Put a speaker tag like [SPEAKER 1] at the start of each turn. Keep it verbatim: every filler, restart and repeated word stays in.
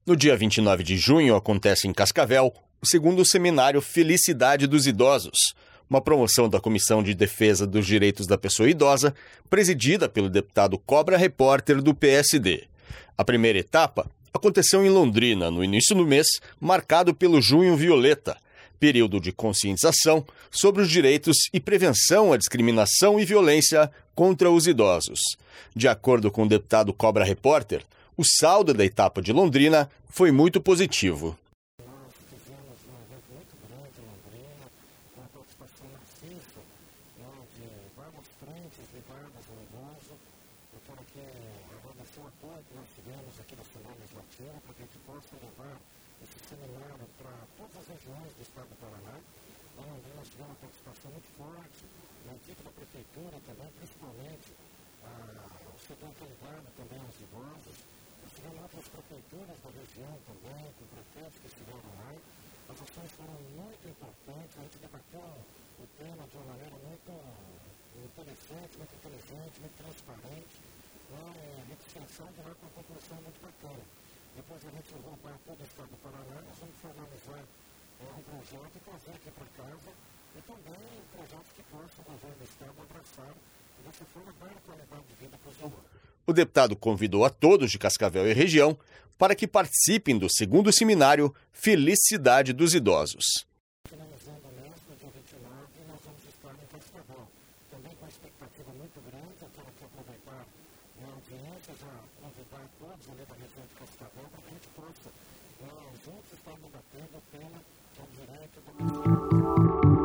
[SPEAKER 1] No dia vinte e nove de junho, acontece em Cascavel o segundo seminário Felicidade dos Idosos, uma promoção da Comissão de Defesa dos Direitos da Pessoa Idosa, presidida pelo deputado Cobra Repórter do P S D. A primeira etapa aconteceu em Londrina, no início do mês, marcado pelo Junho Violeta, período de conscientização sobre os direitos e prevenção à discriminação e violência contra os idosos. De acordo com o deputado Cobra Repórter, o saldo da etapa de Londrina foi muito positivo.
[SPEAKER 2] Nós fizemos um evento muito grande em Londrina, com a participação maciça de várias frentes ligadas ao idoso. Eu quero aqui agradecer o apoio que nós tivemos aqui na Assembleia Legislativa para que a gente possa levar esse seminário para todas as regiões do estado do Paraná. Em Londrina nós tivemos uma participação muito forte, na equipe da Prefeitura também, principalmente o setor que é ligado também aos idosos. Tivemos outras prefeituras da região também, com prefeitos que estiveram lá. As ações foram muito importantes, a gente debateu o tema de uma maneira muito interessante, muito inteligente, muito transparente. Né? A gente saiu de lá com uma conclusão muito bacana. Depois a gente levou para todo o estado do Paraná, nós vamos formalizar é, um projeto e trazer aqui para casa, e também projetos que possam o governo do estado abraçar e dessa forma dar qualidade de vida para os idosos.
[SPEAKER 1] O deputado convidou a todos de Cascavel e região para que participem do segundo seminário Felicidade dos Idosos.
[SPEAKER 2] Finalizando o mês, no dia vinte e nove, nós vamos estar em Cascavel. Também com uma expectativa muito grande, eu quero aqui aproveitar a audiência, já convidar todos ali da região de Cascavel para que a gente possa, juntos, estar debatendo o tema que é o direito do